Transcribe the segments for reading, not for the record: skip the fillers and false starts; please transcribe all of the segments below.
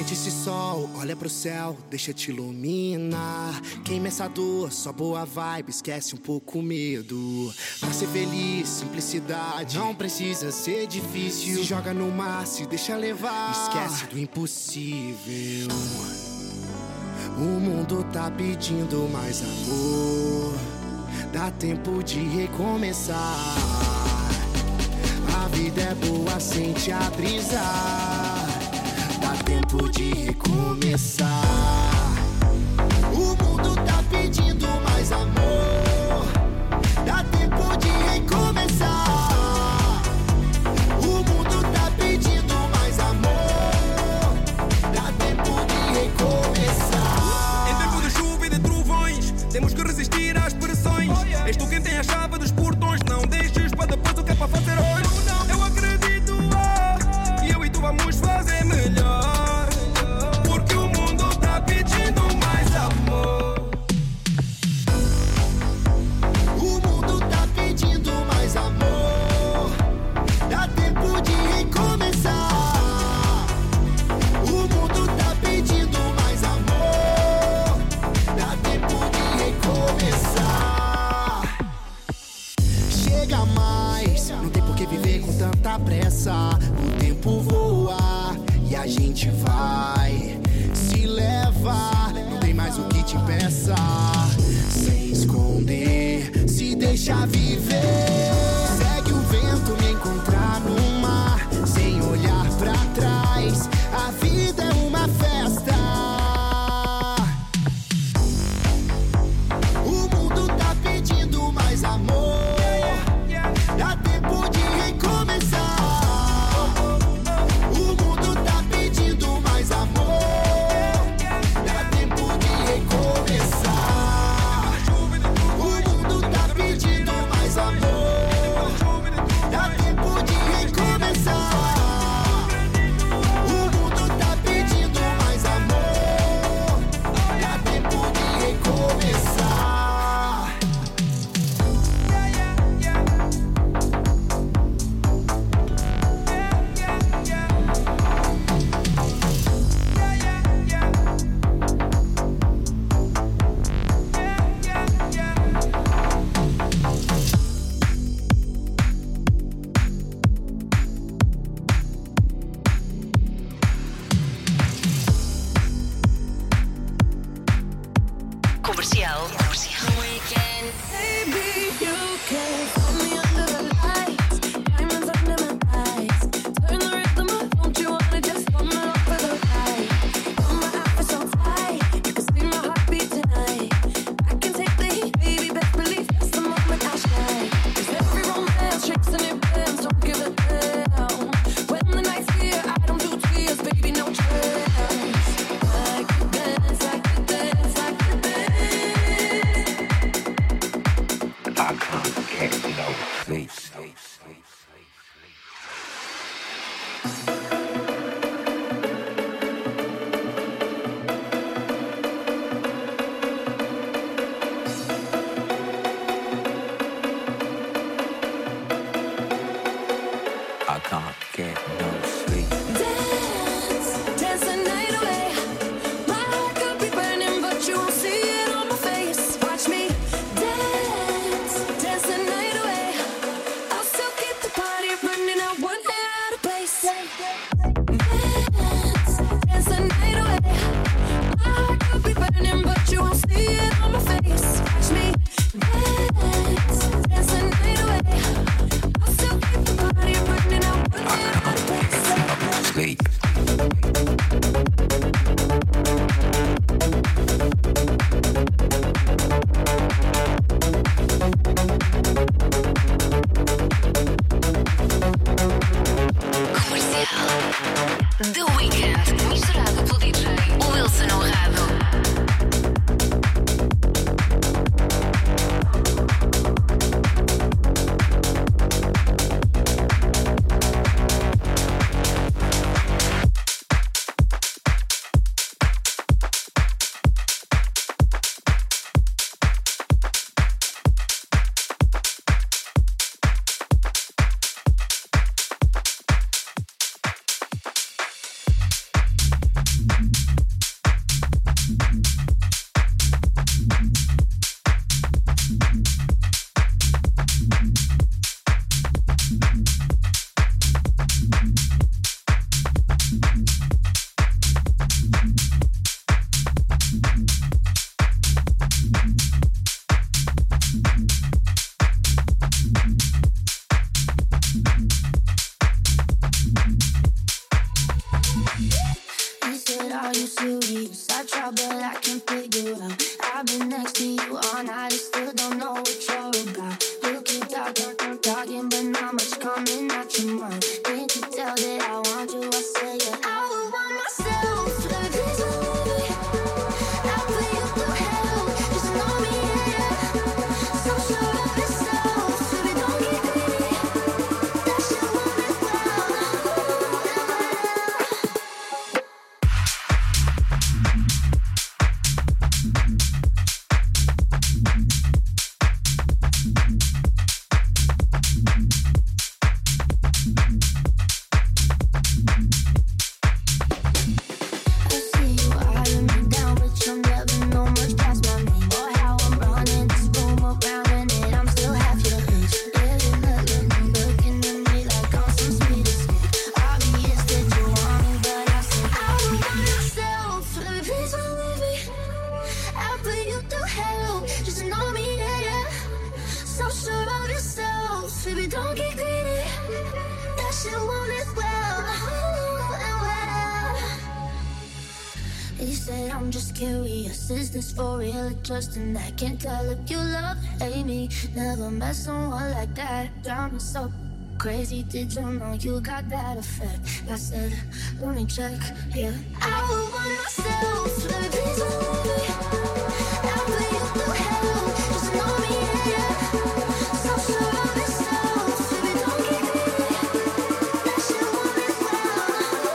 Sente esse sol, olha pro céu, deixa te iluminar. Queima essa dor, só boa vibe, esquece um pouco o medo. Pra ser feliz, simplicidade, não precisa ser difícil. Se joga no mar, se deixa levar, esquece do impossível. O mundo tá pedindo mais amor, dá tempo de recomeçar. A vida é boa, sente a brisa, dá tempo de recomeçar. O mundo tá pedindo mais amor, dá tempo de recomeçar. O mundo tá pedindo mais amor, dá tempo de recomeçar. Em tempo de chuva e de trovões, temos que resistir às pressões. És tu quem tem a chave dos portões, não deixes para depois o que é para fazer hoje. Eu acredito, e eu e tu vamos fazer melhor, porque o mundo tá pedindo mais amor. O mundo tá pedindo mais amor, dá tempo de recomeçar. O mundo tá pedindo mais amor, dá tempo de recomeçar. Chega mais, não tem por que viver com tanta pressa. O tempo voa e a gente vai se leva, não tem mais o que te impeça. Sem esconder, se deixa viver. Segue o vento, me encontrar no mar, sem olhar pra trás. A vida é uma festa. O mundo tá pedindo mais amor, dá tempo de recomeçar. O mundo tá pedindo mais amor, dá tempo de recomeçar. O mundo tá pedindo mais amor, dá tempo de recomeçar. O mundo tá pedindo mais amor, dá tempo de recomeçar. Comercial. Baby, you can find me under the lights, diamonds under my eyes. Turn the rhythm up, don't you wanna just come along for the ride? Got my outfit so tight, you can see my heartbeat tonight. I can take the heat, baby, best believe that's the moment I shine. 'Cause every romance shakes and it bends, don't give a damn. When the night's here, I don't do tears, baby, no chance. I could dance, I could dance, I could dance. I can't get no sleep. I can't get no sleep. Dance, dance the night away. My heart could be burning, but you won't see it on my face. Watch me dance, dance the night away. all night, I still don't know what you're about. You keep talking, but not much coming out your mouth. Can't you tell that I want you? I say it. I would want myself. Let me please believe me. I'll put you through hell. Just know me, yeah. So sure of yourself. Baby, don't get greedy. That shit won't end well. I see you eyeing me down, but you'll never know much past my name or how I'm running this room around, and then I'm still half your age. Yeah, you're looking at me like I'm some sweet escape. Obvious that you want me, but I said I don't want myself. Let me please believe me. I'll put you through hell. Just know me, yeah, yeah. So sure of yourself, baby, don't get greedy. That shit won't end well. He said, I'm just curious, is this for real or just an act? Can't tell if you love, hate me. Never met someone like that. Drive me so crazy, did you know you got that effect? I said, let me check, yeah. I would want myself, let me please believe me. I'll put you through hell, just know me, yeah. So sure of yourself, baby, don't get greedy. That shit won't end well.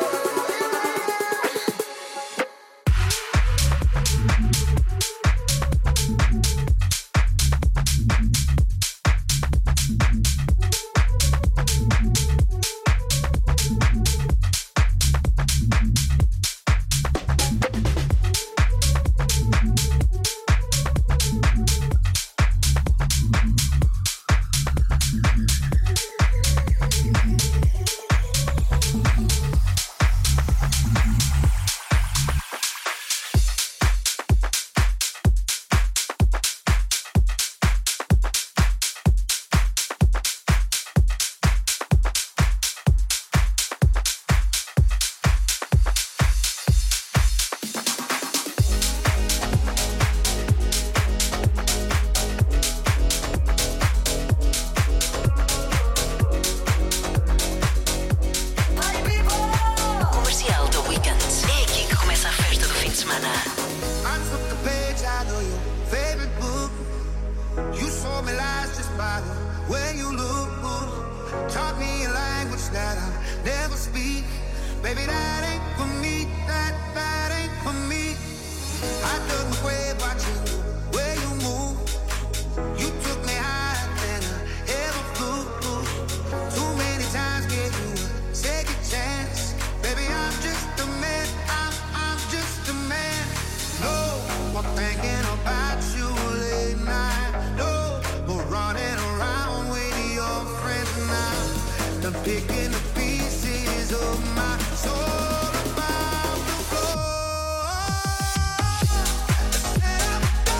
Comercial do Weekend. É aqui que começa a festa do fim de semana. I took the page out of your favorite book. You sold me lies just by the way you look. Taught me a language that I'll never speak. Baby, that ain't for me. That ain't for me. I dug my grave watching the way you move. You took me higher than I ever flew. Too many times gave you a second chance. Baby, I'm just a man. I'm just a man. No more thinking about you late night. No more running around with your friends now. I'm picking the pieces of my soul about the floor. Set up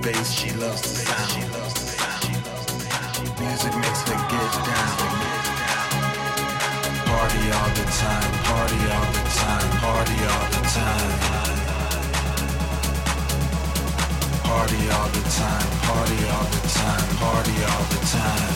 bass, she loves the sound. Music makes her get down. Party all the time, party all the time, party all the time. Party all the time, party all the time, party all the time.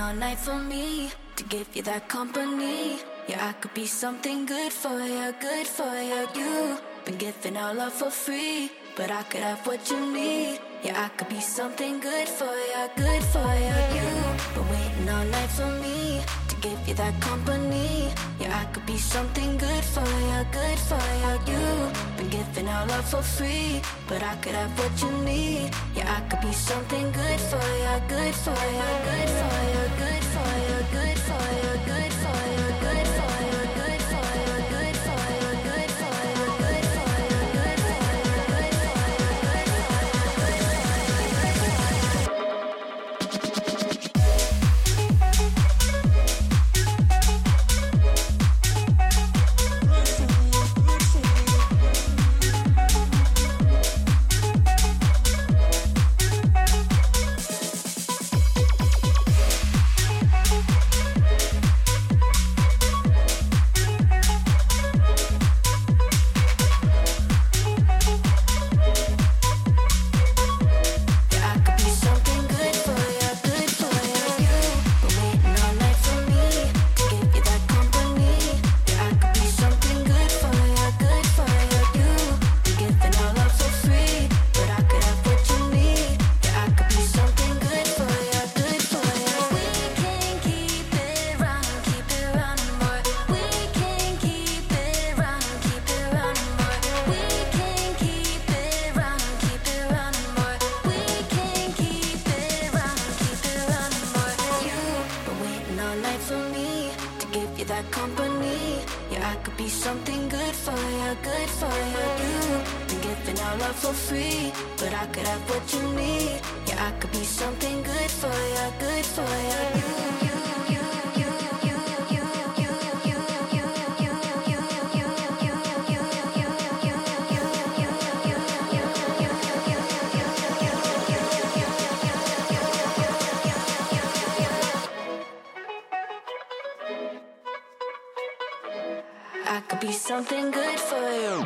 all night for me to give you that company. Yeah, I could be something good for you, good for you. You've been giving all love for free, but I could have what you need. Yeah, I could be something good for you, good for you. You've been waiting all night for me to give you that company. Yeah, I could be something good for you, good for you. You've been giving all love for free, but I could have what you need. Yeah, I could be something good for you, good for you, good for you, good for you, good for you, good for you, good for you, good for you, good for you, good for you, good for you, good for something good for you.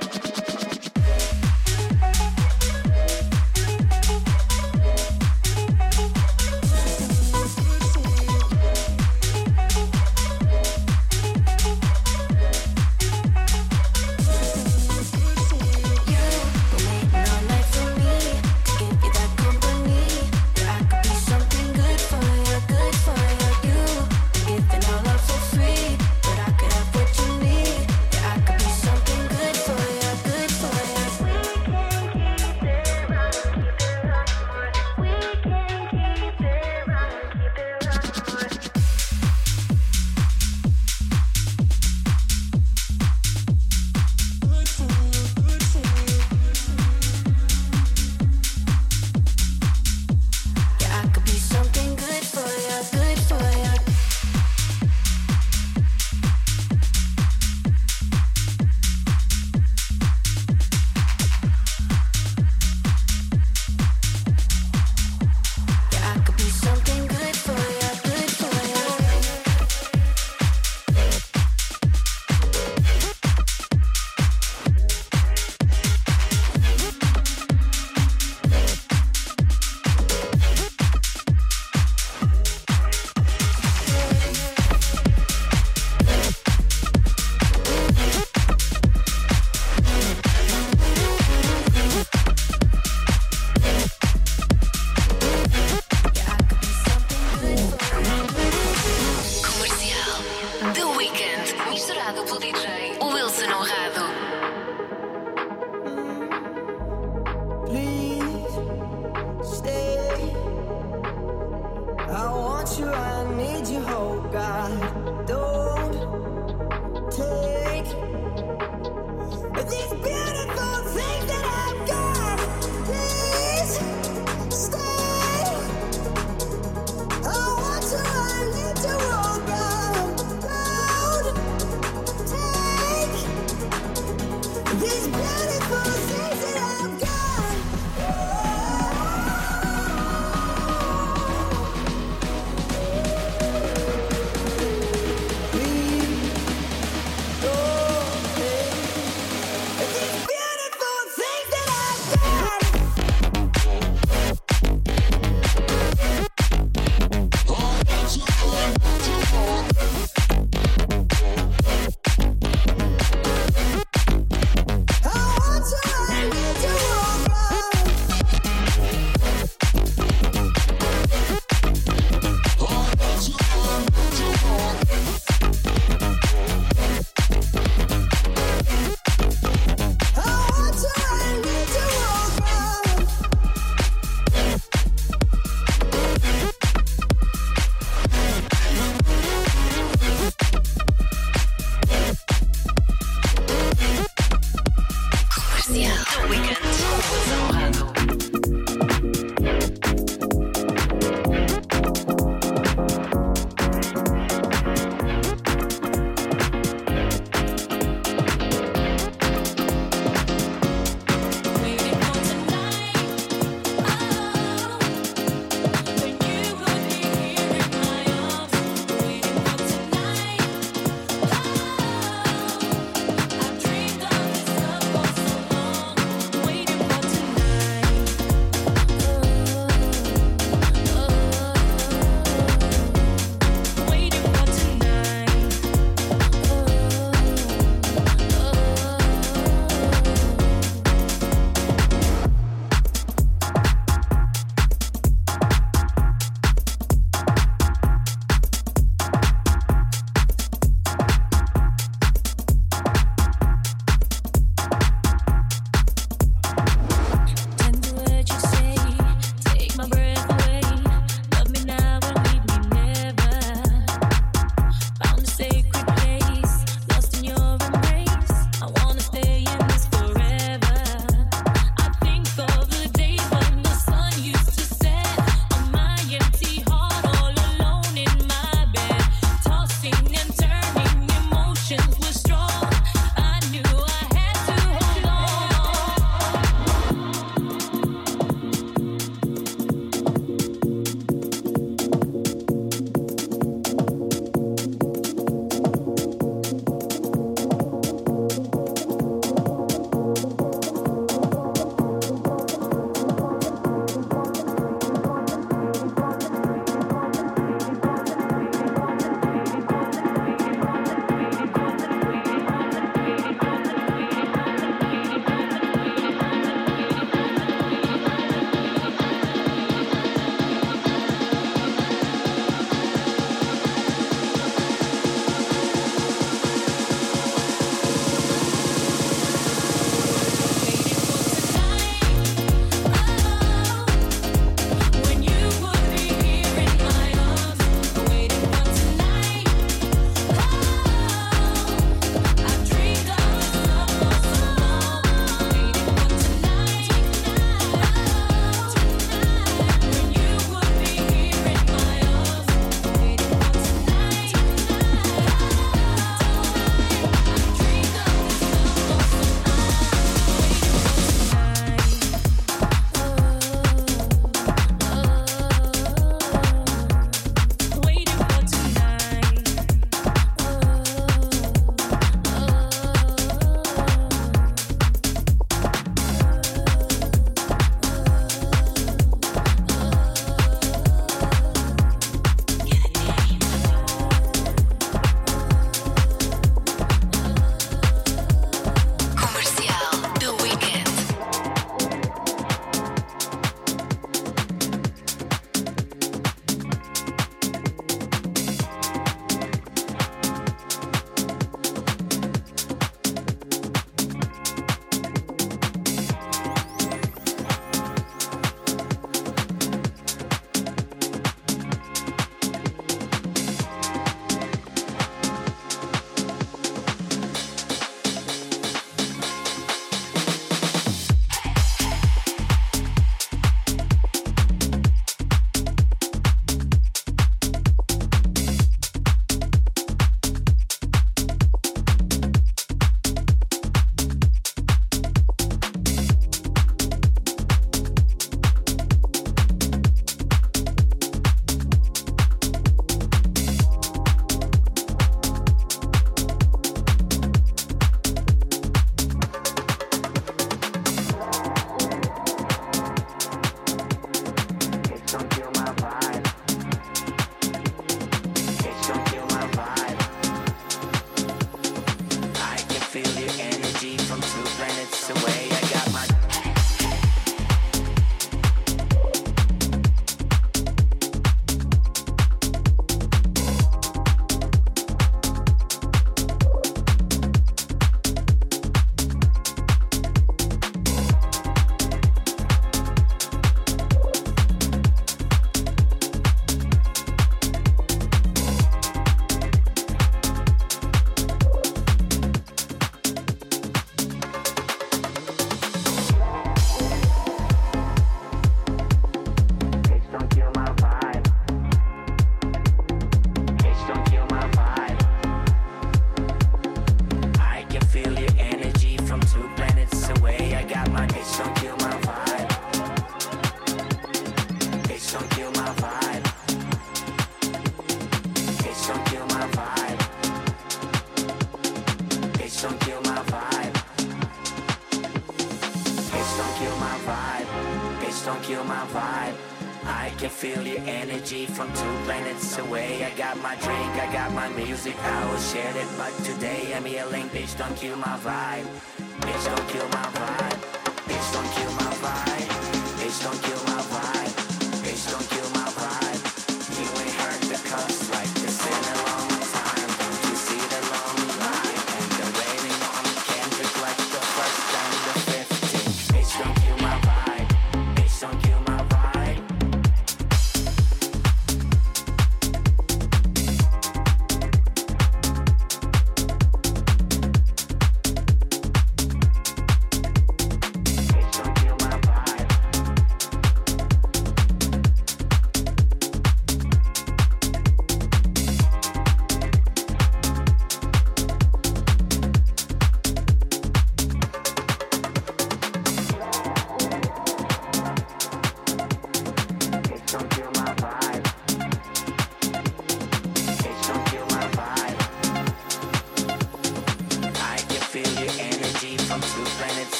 vibe. Bitch, don't kill my vibe. I can feel your energy from 2 planets away. I got my drink, I got my music, I will share it. But today I'm yelling, bitch, don't kill my vibe. Bitch, don't kill my vibe. Bitch, don't kill my vibe. Bitch, don't kill my vibe. Bitch, don't kill my vibe. You ain't heard the cuss like this in a long time. Don't you see the long line? And the waiting on the Kendrick like the first and the 15th. Bitch, don't kill my vibe. Bitch, don't kill my vibe.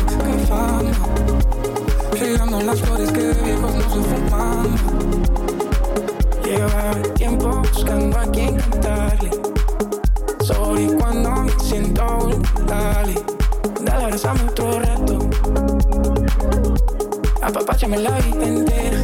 que fama, regando las flores que viejos no se fuman. Lleva tiempo buscando a quien cantarle, sorry cuando me siento vulnerable. Dale, abrázame otro rato, apapáchame la vida entera.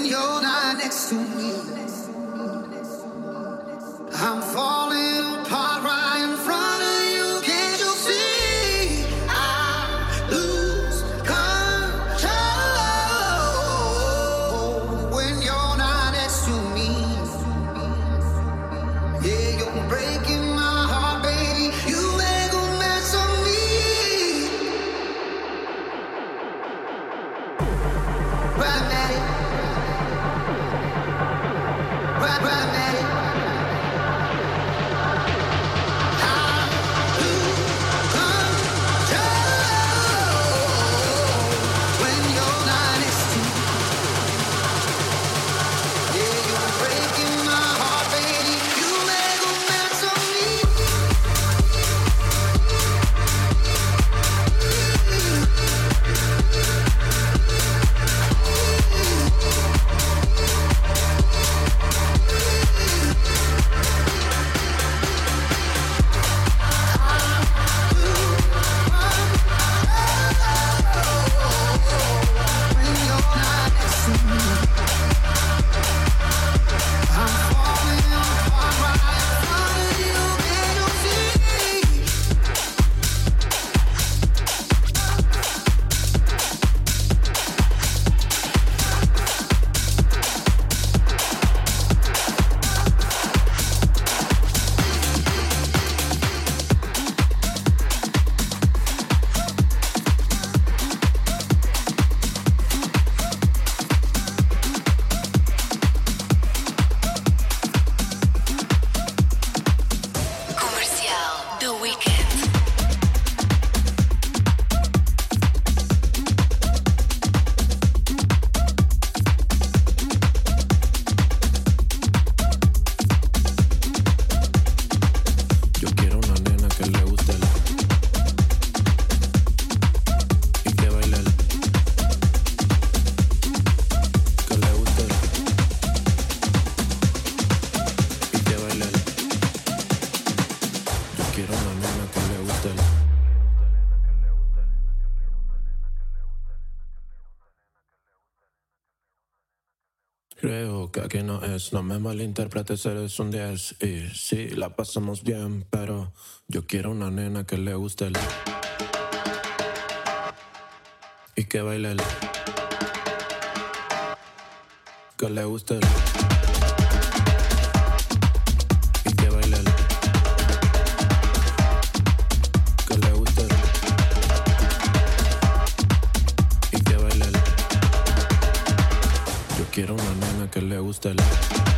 you're not next to me. I'm falling apart right in front of you. Can't you see? I lose control when you're not next to me. Yeah, you're breaking my heart, baby. You make a mess of me. Problematic. Problematic. Creo que aquí no es, no me malinterpretes, eres un 10. Y sí, la pasamos bien, pero yo quiero una nena que le guste el y que baile el que le guste el y que baile el que le guste el y que baile el yo quiero una nena que le guste el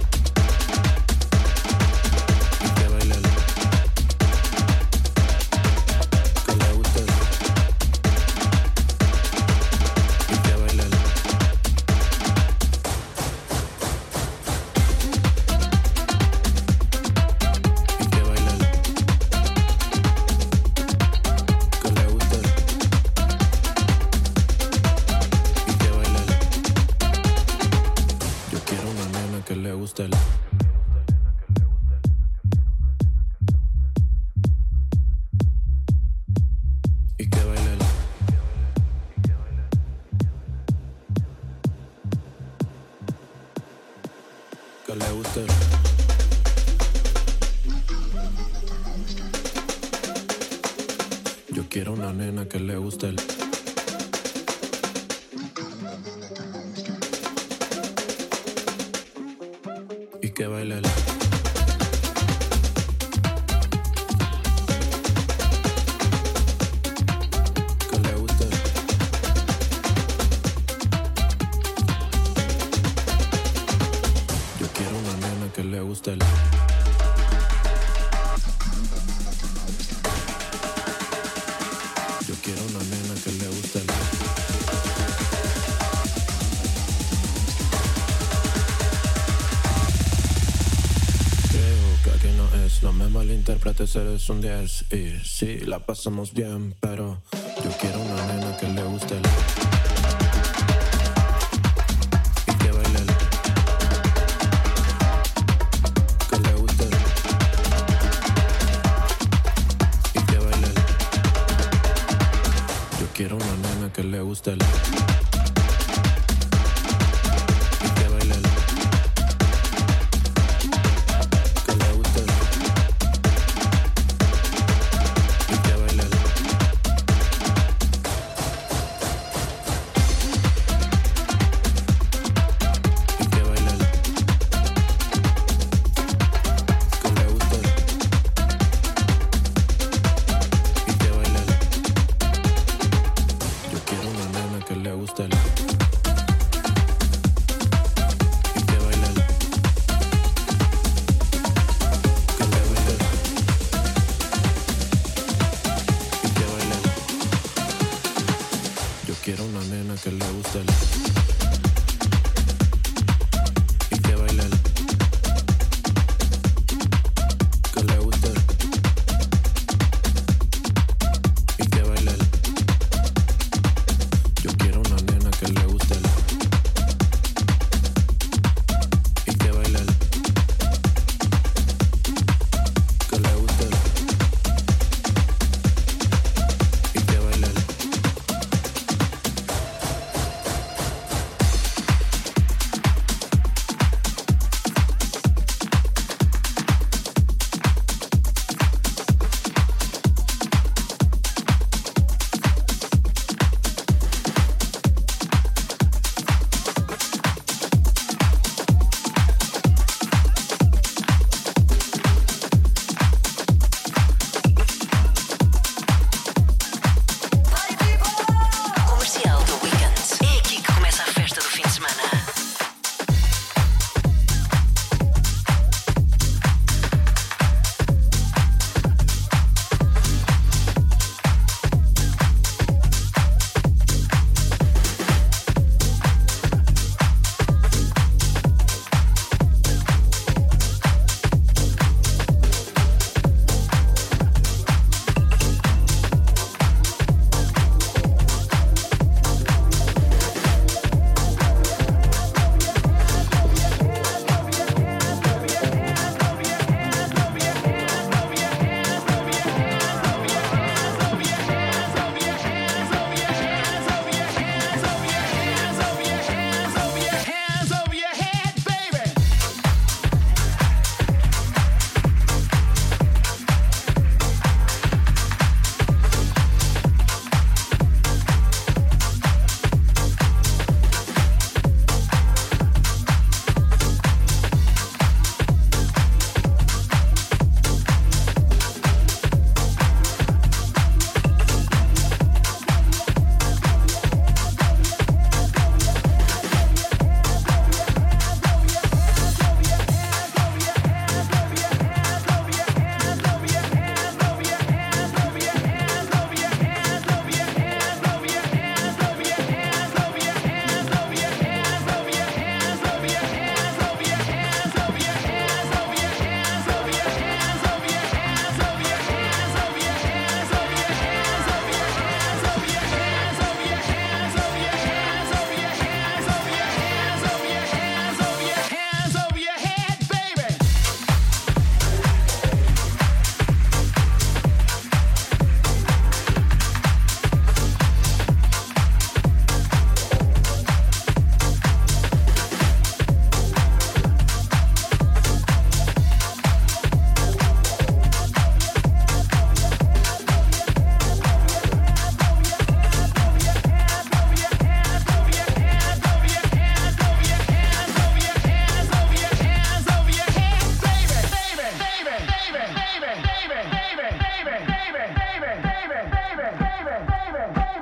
y que baile el que le guste el y que baile el y que baile el que le guste el y que baile el yo quiero una nena que le guste el y que baile el que le guste el yo quiero una nena que le guste el y que baile el que le guste el yo quiero una nena que le guste el yo quiero una nena que le guste el creo que aquí no es, no me malinterpretes, eres un 10. Y sí, la pasamos bien, pero yo quiero una nena que le guste el y que baile el que le guste el y que baile el yo quiero una nena que le guste el y que baile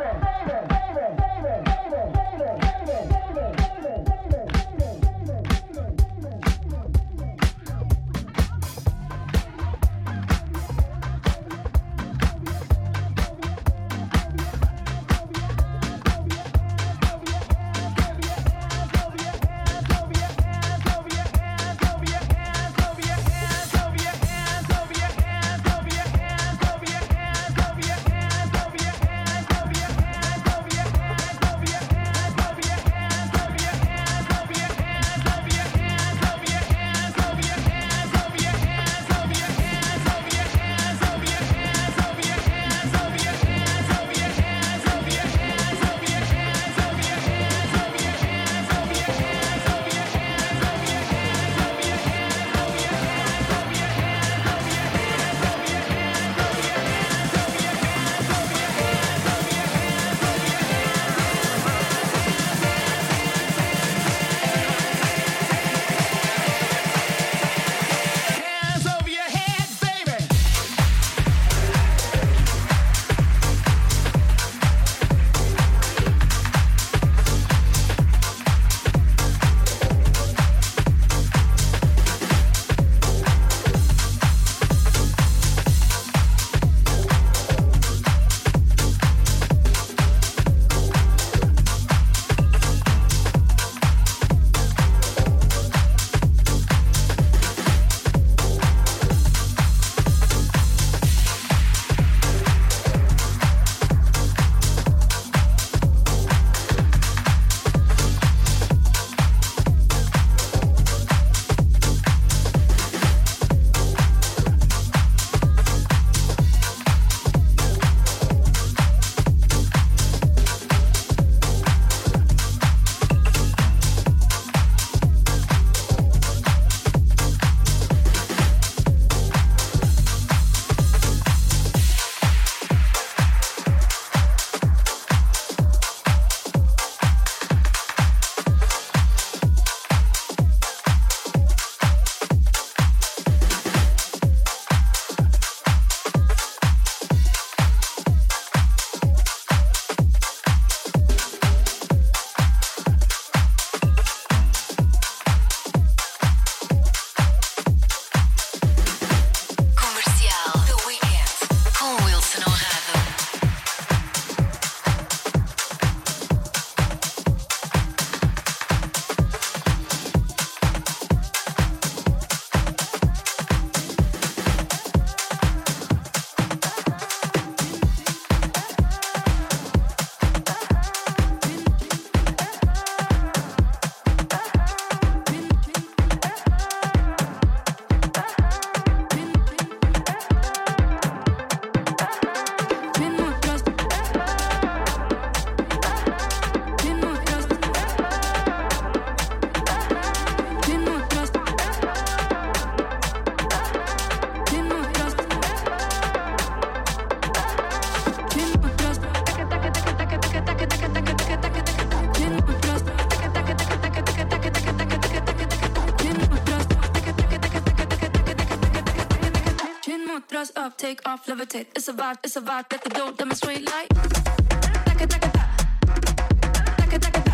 thrust up, take off, levitate. It's a vibe that the dough demonstrate like.